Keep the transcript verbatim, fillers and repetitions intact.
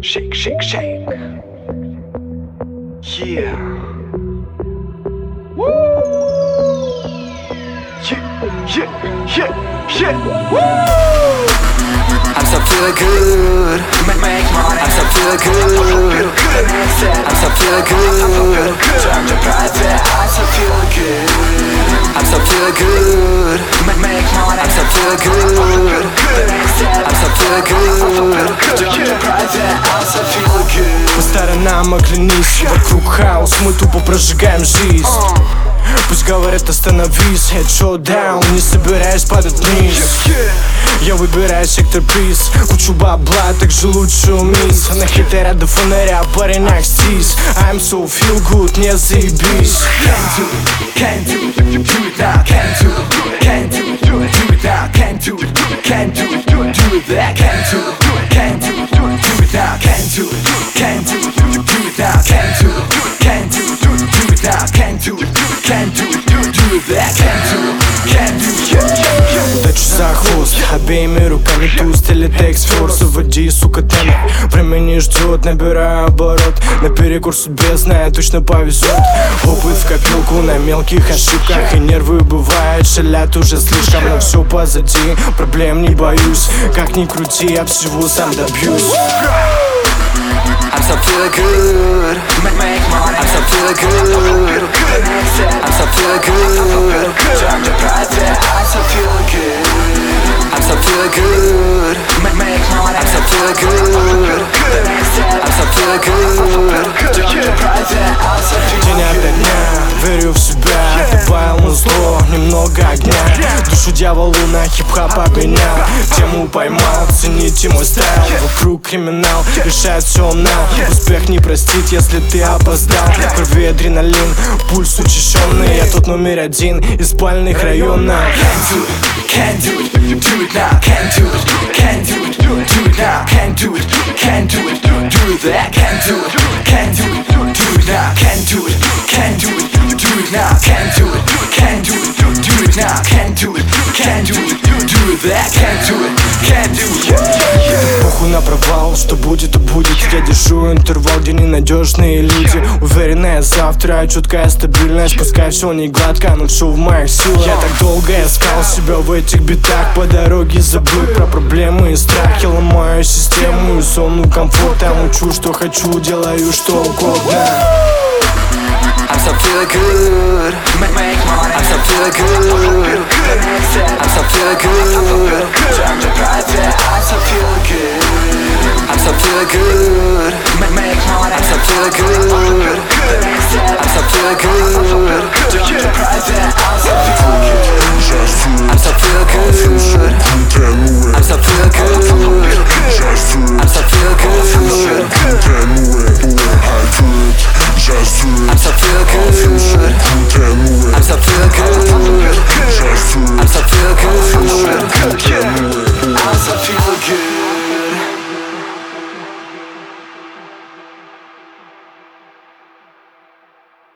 Shake, shake, shake. Yeah. Woo. Yeah, yeah, yeah, yeah. Woo. I'm so feeling good. Make, make money. I'm so feeling good. I'm so feeling good. Turn to private. I'm so feeling good. I'm so feeling good. Make, make money. I'm so feeling good. I'm so feeling good. Turn to private. I'm so feeling good. По сторонам оглянись, вокруг хаос, мы тупо прожигаем жизнь. Пусть говорят остановись, head show down, не собираюсь падать вниз. Я выбираю сектор приз, кучу бабла, так же лучше умись. На хитера до фонаря, парень акстись. I'm so feel good, не заебись. Can't do it, can't do it, do it now. Can't do it, can't do it, do it now. Can't do it, can't do it, do it that. Can't do it, can't do it, do it now. Can't do it, can't do it, do it now. Can't do it, can't do it, do it now. Can't do it, can't do it, do it that. Can't do it, can't do it. Удачу за хвост, обеими руками туз, телетекс, форс, уводи, сука, темп. Время не ждет, набираю оборот. Наперекор судьбе, зная, точно повезет. Опыт в копилку на мелких ошибках. И нервы бывает, шалят уже слишком. Но все позади, проблем не боюсь. Как ни крути, я всего сам добьюсь. I'm so feeling good. Make, make money. I'm so feeling good. I'm so feeling good. Turn to private. I'm so feeling good. I'm so feeling good. Make, make money. I'm so feeling good. I'm so feeling good. Turn to private. I'm so feeling good. День ото дня, верю в себя. Добавил на зло немного огня. Душу дьяволу на хип-хап обменял. Тему поймал, цените мой стайл. Вокруг криминал, решает все now. Успех не простит, если ты опоздал. В крови адреналин, пульс учащенный. Я тот номер один из спальных районов. Can't do it, can't do it, do it now. Can't do it, can't do it, do it now. Can't do it, can't do it, do it that. Can't do it, can't do it, do it now. Can't do it, can't do it, do it now. Can't do it, can't do it, do it now. Can't do it, can't do it, do it that. Can't do it, can't do it. Похуй на провал, что будет, то будет. Я держу интервал, где ненадежные люди. Уверенная завтра, чуткая стабильность. Пускай все не гладко, но все в моих силах. Я так долго искал себя в этих битах. По дороге забыл про проблемы и страх. Я ломаю систему и зону комфорта. Мучу, что хочу, делаю что угодно. I'm so feeling good. Make, make money. I'm so feeling good.